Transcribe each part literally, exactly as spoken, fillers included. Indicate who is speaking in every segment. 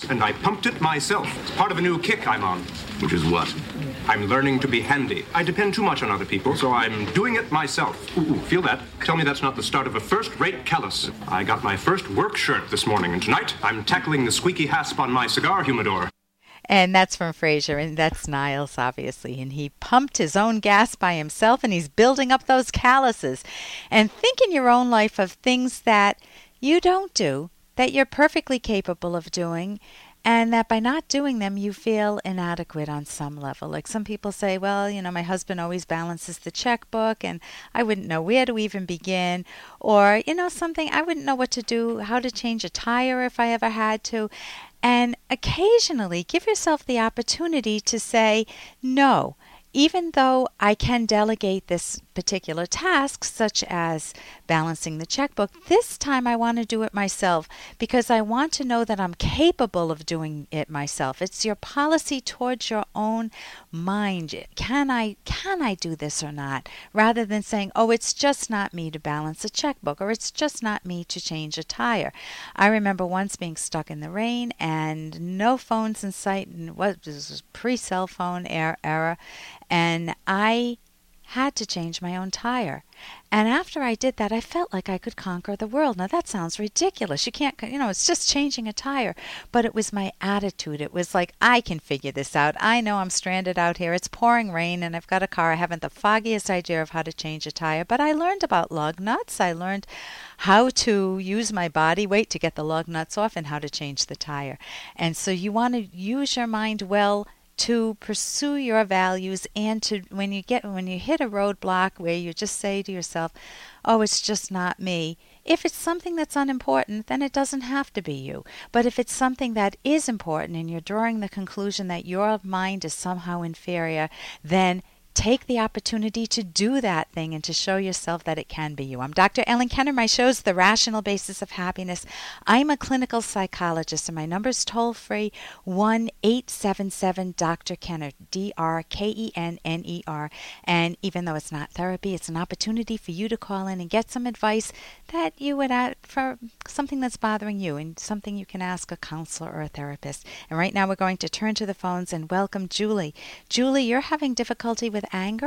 Speaker 1: and I pumped it myself. It's part of a new kick I'm on.
Speaker 2: Which is what?
Speaker 1: I'm learning to be handy. I depend too much on other people, so I'm doing it myself. Ooh, feel that? Tell me that's not the start of a first-rate callus. I got my first work shirt this morning, and tonight I'm tackling the squeaky hasp on my cigar humidor.
Speaker 3: And that's from Frasier, and that's Niles, obviously. And he pumped his own gas by himself, and he's building up those calluses. And think in your own life of things that you don't do, that you're perfectly capable of doing, and that by not doing them, you feel inadequate on some level. Like some people say, well, you know, my husband always balances the checkbook, and I wouldn't know where to even begin. Or, you know, something, I wouldn't know what to do, how to change a tire if I ever had to. And occasionally give yourself the opportunity to say, no, even though I can delegate this particular task, such as balancing the checkbook, this time I want to do it myself because I want to know that I'm capable of doing it myself. It's your policy towards your own mind. Can I can I do this or not? Rather than saying, oh, it's just not me to balance a checkbook, or it's just not me to change a tire. I remember once being stuck in the rain and no phones in sight, and what this was pre-cell phone era, and I had to change my own tire. And after I did that, I felt like I could conquer the world. Now, that sounds ridiculous. You can't, you know, it's just changing a tire. But it was my attitude. It was like, I can figure this out. I know I'm stranded out here. It's pouring rain, and I've got a car. I haven't the foggiest idea of how to change a tire. But I learned about lug nuts. I learned how to use my body weight to get the lug nuts off and how to change the tire. And so you want to use your mind well to pursue your values, and to when you get when you hit a roadblock where you just say to yourself, oh, it's just not me. If it's something that's unimportant, then it doesn't have to be you. But if it's something that is important and you're drawing the conclusion that your mind is somehow inferior, then take the opportunity to do that thing and to show yourself that it can be you. I'm Doctor Ellen Kenner. My show's The Rational Basis of Happiness. I'm a clinical psychologist, and my number's toll-free, one eight seven seven Doctor Kenner, D R K E N N E R. And even though it's not therapy, it's an opportunity for you to call in and get some advice that you would add for something that's bothering you, and something you can ask a counselor or a therapist. And right now we're going to turn to the phones and welcome Julie. Julie, you're having difficulty with anger?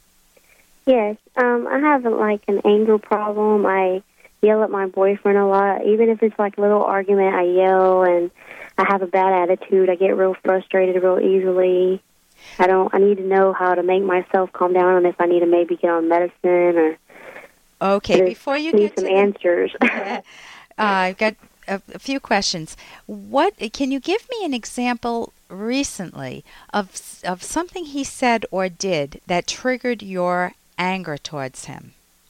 Speaker 4: Yes, um, I have like an anger problem. I yell at my boyfriend a lot. Even if it's like a little argument, I yell, and I have a bad attitude. I get real frustrated real easily. I don't. I need to know how to make myself calm down, and if I need to maybe get on medicine or.
Speaker 3: Okay, before you
Speaker 4: need
Speaker 3: get
Speaker 4: some
Speaker 3: to
Speaker 4: answers.
Speaker 3: uh, I've got a, a few questions. What can you give me an example recently of of something he said or did that triggered your anger towards him?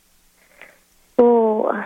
Speaker 4: Well,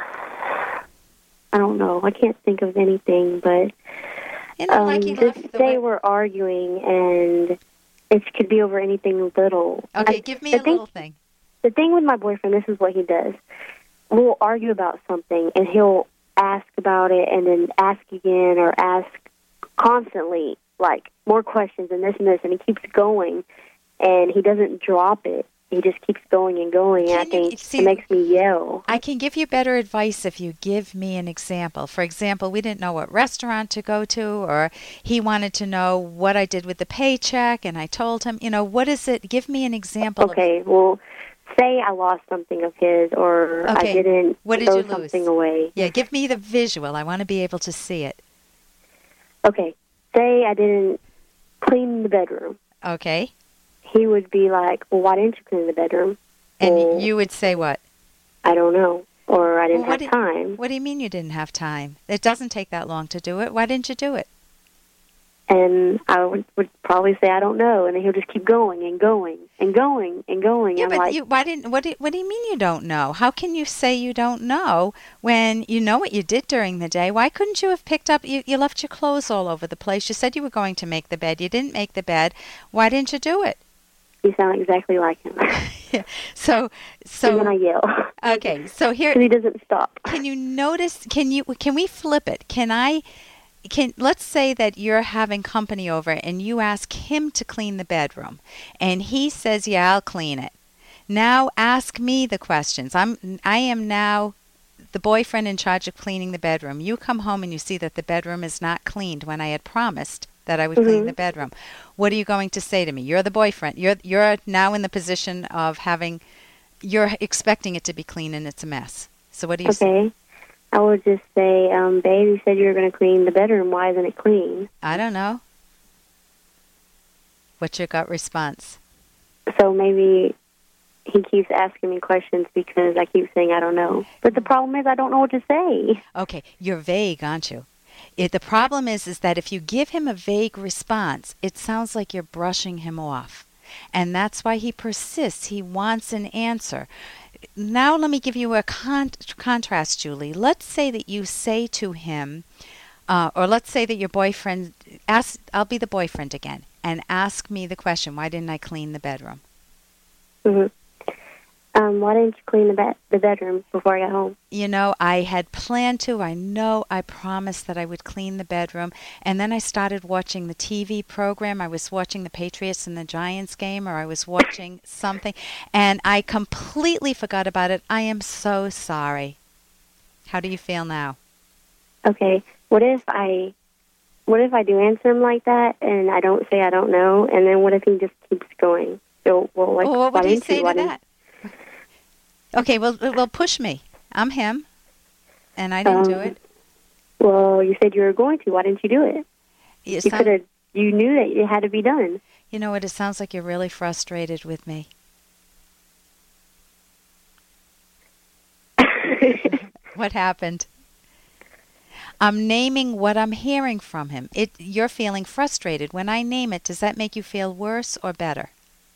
Speaker 4: I don't know. I can't think of anything, but
Speaker 3: you know,
Speaker 4: um,
Speaker 3: like he
Speaker 4: just
Speaker 3: left the
Speaker 4: they
Speaker 3: way-
Speaker 4: were arguing, and it could be over anything little.
Speaker 3: Okay,
Speaker 4: I,
Speaker 3: give me a
Speaker 4: thing,
Speaker 3: little thing.
Speaker 4: The thing with my boyfriend, this is what he does. We'll argue about something, and he'll ask about it, and then ask again, or ask constantly, like, more questions and this and this, and he keeps going, and he doesn't drop it. He just keeps going and going, and I
Speaker 3: Can you-
Speaker 4: think
Speaker 3: see-
Speaker 4: it makes me yell.
Speaker 3: I can give you better advice if you give me an example. For example, we didn't know what restaurant to go to, or he wanted to know what I did with the paycheck, and I told him, you know, what is it? Give me an example. of-
Speaker 4: Okay, well, say I lost something of his, or
Speaker 3: Okay,
Speaker 4: I didn't
Speaker 3: what did
Speaker 4: throw
Speaker 3: you lose?
Speaker 4: something away.
Speaker 3: Yeah, give me the visual. I want to be able to see it.
Speaker 4: Okay, say I didn't clean the bedroom.
Speaker 3: Okay.
Speaker 4: He would be like, well, why didn't you clean the bedroom?
Speaker 3: And
Speaker 4: Well,
Speaker 3: you would say what?
Speaker 4: I don't know, or I didn't
Speaker 3: Well, what
Speaker 4: have
Speaker 3: do-
Speaker 4: time.
Speaker 3: What do you mean you didn't have time? It doesn't take that long to do it. Why didn't you do it?
Speaker 4: And I would, would probably say, I don't know, and then he'll just keep going and going and going and going.
Speaker 3: Yeah,
Speaker 4: I'm
Speaker 3: but
Speaker 4: like,
Speaker 3: you, why didn't? What do, what do you mean you don't know? How can you say you don't know when you know what you did during the day? Why couldn't you have picked up? You, you left your clothes all over the place. You said you were going to make the bed. You didn't make the bed. Why didn't you do it?
Speaker 4: you sound exactly like him.
Speaker 3: Yeah. So,
Speaker 4: and then I
Speaker 3: so
Speaker 4: yell.
Speaker 3: okay. So here,
Speaker 4: Because he doesn't stop.
Speaker 3: can you notice? Can you? Can we flip it? Can I? Can let's say that you're having company over and you ask him to clean the bedroom, and he says, "Yeah, I'll clean it." Now ask me the questions. I'm I am now the boyfriend in charge of cleaning the bedroom. You come home and you see that the bedroom is not cleaned when I had promised that I would
Speaker 4: Mm-hmm.
Speaker 3: clean the bedroom. What are you going to say to me? You're the boyfriend. You're you're now in the position of having, you're expecting it to be clean and it's a mess. So what do you say?
Speaker 4: Okay. I would just say, um, babe, you said you were going to clean the bedroom. Why isn't it clean?
Speaker 3: I don't know. What's your gut response?
Speaker 4: So maybe he keeps asking me questions because I keep saying I don't know. But the problem is I don't know what to say.
Speaker 3: Okay, you're vague, aren't you? It, the problem is is that if you give him a vague response, it sounds like you're brushing him off. And that's why he persists. He wants an answer. Now let me give you a con- contrast, Julie. Let's say that you say to him, uh, or let's say that your boyfriend, ask, I'll be the boyfriend again, and ask me the question, why didn't I clean the bedroom?
Speaker 4: Mm-hmm. Um, why didn't you clean the, be- the bedroom before I got home?
Speaker 3: You know, I had planned to. I know I promised that I would clean the bedroom. And then I started watching the T V program. I was watching the Patriots and the Giants game, or I was watching something. And I completely forgot about it. I am so sorry. How do you feel now?
Speaker 4: Okay. What if I... What if I do answer him like that, and I don't say I don't know, and then what if he just keeps going? So, well, like,
Speaker 3: well, what
Speaker 4: why
Speaker 3: would you
Speaker 4: didn't
Speaker 3: say
Speaker 4: Why
Speaker 3: to
Speaker 4: didn't-
Speaker 3: that? Okay, well, well, push me. I'm him, and I didn't
Speaker 4: Um,
Speaker 3: do it.
Speaker 4: Well, you said you were going to. Why didn't you do it?
Speaker 3: You,
Speaker 4: You
Speaker 3: sound,
Speaker 4: could have. You knew that it had to be done.
Speaker 3: you know what? It sounds like you're really frustrated with me. What happened? I'm naming what I'm hearing from him. It, you're feeling frustrated. When I name it, does that make you feel worse or better?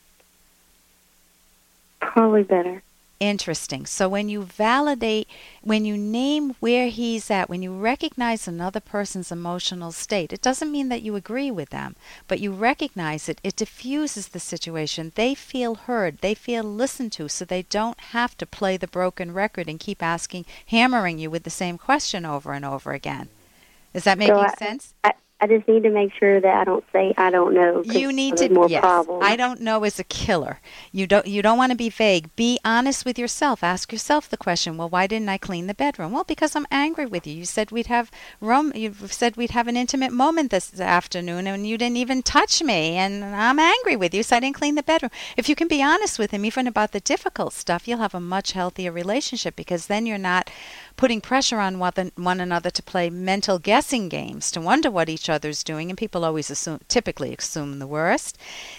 Speaker 4: Probably better.
Speaker 3: Interesting. So when you validate, when you name where he's at, when you recognize another person's emotional state, it doesn't mean that you agree with them, but you recognize it, it diffuses the situation. They feel heard, they feel listened to, so they don't have to play the broken record and keep asking, hammering you with the same question over and over again. Is that making
Speaker 4: So I-
Speaker 3: sense?
Speaker 4: I, I just need to make sure that I don't say I don't know. 'cause
Speaker 3: You need
Speaker 4: there's
Speaker 3: to
Speaker 4: more
Speaker 3: yes.
Speaker 4: problems.
Speaker 3: I don't know is a killer. You don't you don't want to be vague. Be honest with yourself. Ask yourself the question, well, why didn't I clean the bedroom? Well, because I'm angry with you. You said we'd have rom- you said we'd have an intimate moment this afternoon and you didn't even touch me, and I'm angry with you, so I didn't clean the bedroom. If you can be honest with him even about the difficult stuff, you'll have a much healthier relationship, because then you're not putting pressure on one, one another to play mental guessing games, to wonder what each other's doing, and people always assume, typically assume the worst.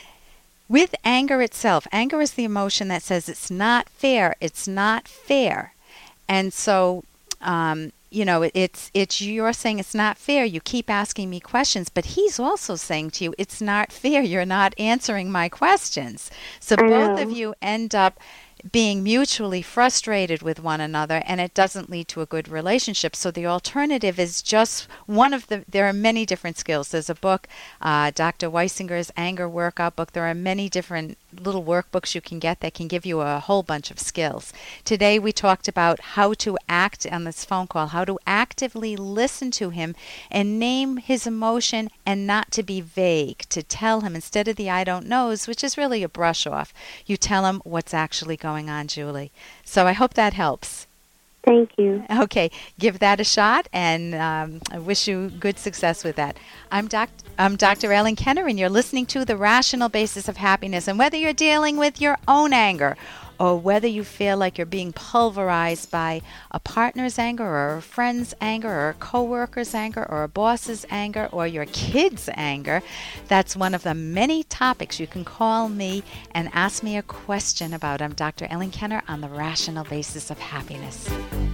Speaker 3: With anger itself, anger is the emotion that says it's not fair, it's not fair. And so, um, you know, it, it's, it's, you're saying it's not fair, you keep asking me questions, but he's also saying to you, it's not fair, you're not answering my questions. So
Speaker 4: I
Speaker 3: both
Speaker 4: know.
Speaker 3: of you end up being mutually frustrated with one another, and it doesn't lead to a good relationship. So the alternative is just one of the, there are many different skills. There's a book, uh, Doctor Weisinger's Anger Workout book. There are many different little workbooks you can get that can give you a whole bunch of skills. Today we talked about how to act on this phone call, how to actively listen to him and name his emotion, and not to be vague, to tell him instead of the I don't knows, which is really a brush off, you tell him what's actually going on, Julie. So I hope that helps.
Speaker 4: Thank you.
Speaker 3: Okay, give that a shot, and um, I wish you good success with that. I'm, doc- I'm Doctor Ellen Kenner, and you're listening to The Rational Basis of Happiness. And whether you're dealing with your own anger, or whether you feel like you're being pulverized by a partner's anger, or a friend's anger, or a coworker's anger, or a boss's anger, or your kid's anger, that's one of the many topics you can call me and ask me a question about. I'm Doctor Ellen Kenner on The Rational Basis of Happiness.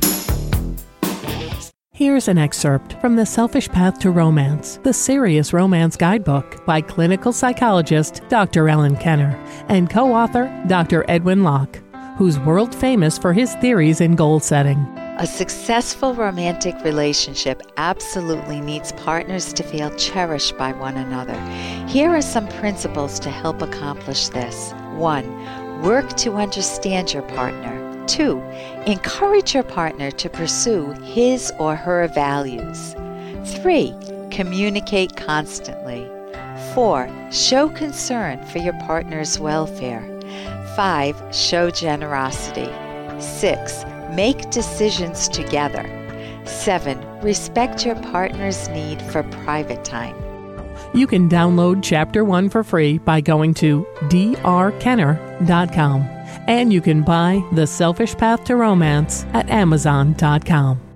Speaker 2: Here's an excerpt from The Selfish Path to Romance, the Serious Romance Guidebook by clinical psychologist Doctor Ellen Kenner and co-author Doctor Edwin Locke, who's world famous for his theories in goal setting.
Speaker 3: A successful romantic relationship absolutely needs partners to feel cherished by one another. Here are some principles to help accomplish this. One, work to understand your partner. Two, encourage your partner to pursue his or her values. Three, communicate constantly. Four, show concern for your partner's welfare. Five, show generosity. Six, Make decisions together. seven. Respect your partner's need for private time.
Speaker 2: You can download Chapter one for free by going to d r kenner dot com. And you can buy The Selfish Path to Romance at amazon dot com.